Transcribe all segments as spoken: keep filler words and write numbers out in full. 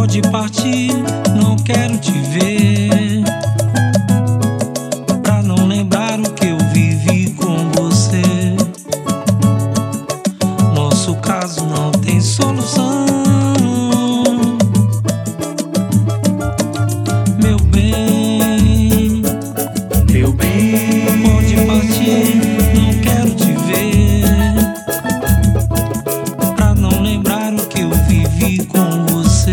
Pode partir, não quero te ver, pra não lembrar o que eu vivi com você. Nosso caso não tem solução, meu bem, meu bem. Pode partir, não quero te ver, pra não lembrar o que eu vivi com você.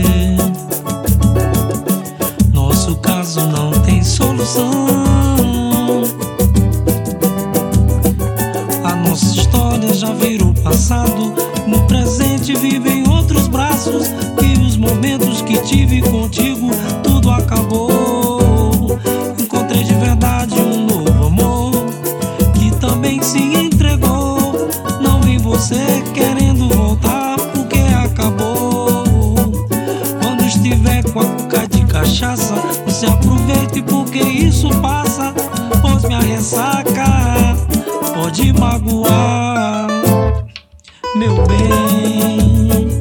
Nosso caso não tem solução, a nossa história já virou passado. No presente vive em outros braços, e os momentos que tive contigo tudo acabou. Encontrei de verdade um novo amor que também se entregou. Não vi você querendo voltar porque acabou. Quando estiver com a cuca de cachaça, você aproveite porque isso passa, pois minha ressaca pode magoar, meu bem.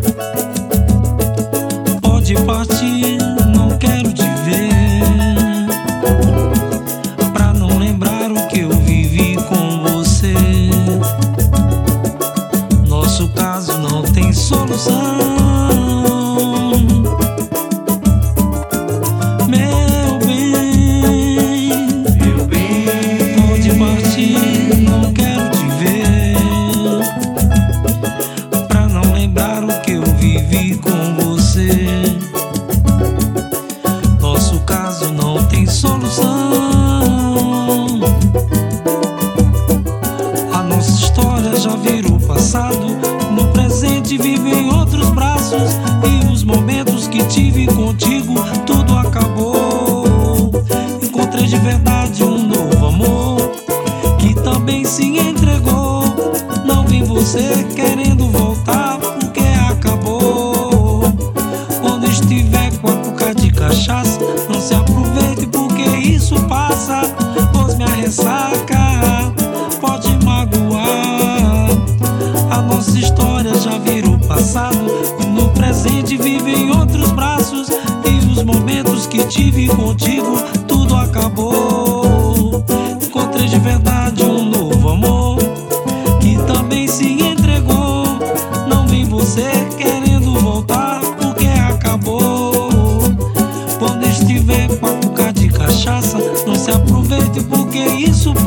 Pode partir, não quero te ver, pra não lembrar o que eu vivi com você. Nosso caso não tem solução, meu bem, meu bem. Pode partir, não quero te ver, pra não lembrar o que eu vivi com você. Nosso caso não tem solução, a nossa história já virou passado. No presente vive em outros braços, e os momentos que tive contigo tudo acabou. Encontrei de verdade um novo amor que também se entregou. Não vi você querendo voltar porque acabou. Quando estiver com a cuca de cachaça, não se aproveite porque isso passa, pois minha ressaca pode magoar. A nossa história já virou passado, e no presente vive em outros braços, e os momentos que tive contigo tudo acabou. Encontrei de verdade um novo amor que também se entregou. Não vi você querendo voltar porque acabou. Quando estiver com a cuca de cachaça, não se aproveite porque isso